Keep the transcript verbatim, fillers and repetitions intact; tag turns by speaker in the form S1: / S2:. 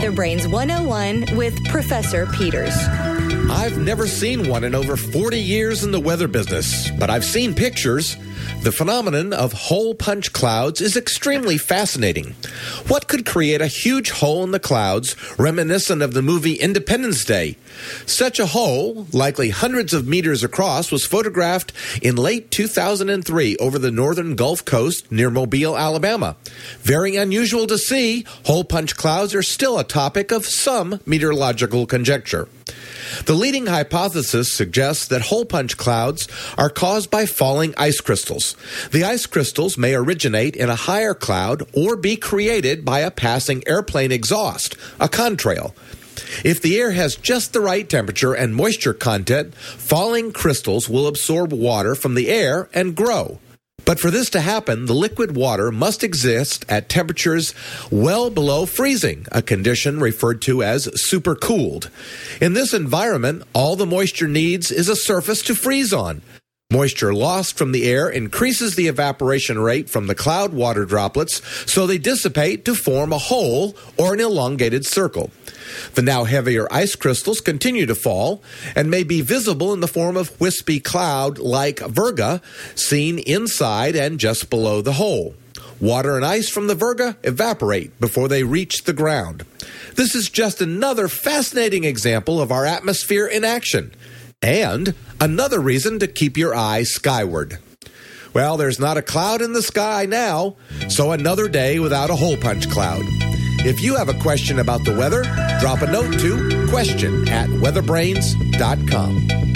S1: Weather Brains one oh one with Professor Peters.
S2: I've never seen one in over forty years in the weather business, but I've seen pictures. The phenomenon of hole punch clouds is extremely fascinating. What could create a huge hole in the clouds reminiscent of the movie Independence Day? Such a hole, likely hundreds of meters across, was photographed in late two thousand three over the northern Gulf Coast near Mobile, Alabama. Very unusual to see, hole punch clouds are still a topic of some meteorological conjecture. The leading hypothesis suggests that hole punch clouds are caused by falling ice crystals. The ice crystals may originate in a higher cloud or be created by a passing airplane exhaust, a contrail. If the air has just the right temperature and moisture content, falling crystals will absorb water from the air and grow. But for this to happen, the liquid water must exist at temperatures well below freezing, a condition referred to as supercooled. In this environment, all the moisture needs is a surface to freeze on. Moisture lost from the air increases the evaporation rate from the cloud water droplets, so they dissipate to form a hole or an elongated circle. The now heavier ice crystals continue to fall and may be visible in the form of wispy cloud like virga seen inside and just below the hole. Water and ice from the virga evaporate before they reach the ground. This is just another fascinating example of our atmosphere in action. And another reason to keep your eyes skyward. Well, there's not a cloud in the sky now, so another day without a hole punch cloud. If you have a question about the weather, drop a note to question at weatherbrains dot com.